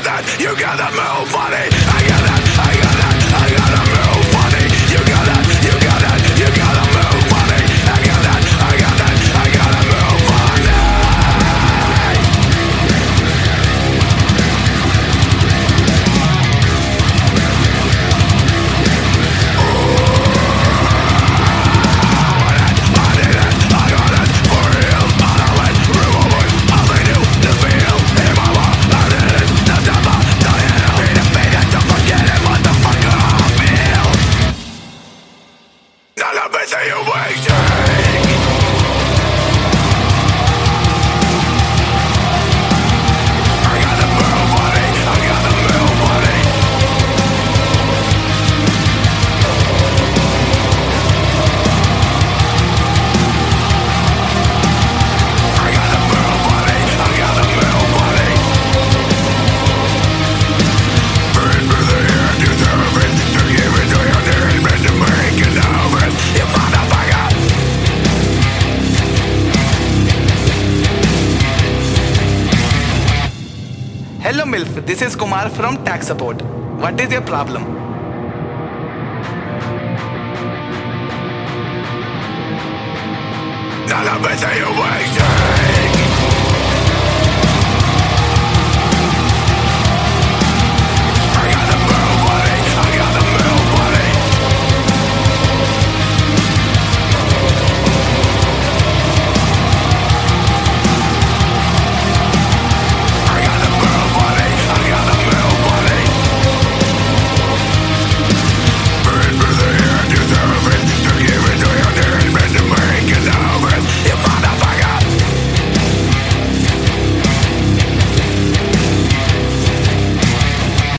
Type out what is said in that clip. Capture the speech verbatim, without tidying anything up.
that, you gotta move money. I got that, I got that, I gotta move money. You got that, you got that, you gotta move money. I got that, I got that, I gotta move money. Hello MILF, this is Kumar from Tax Support. What is your problem? None of it you wasted.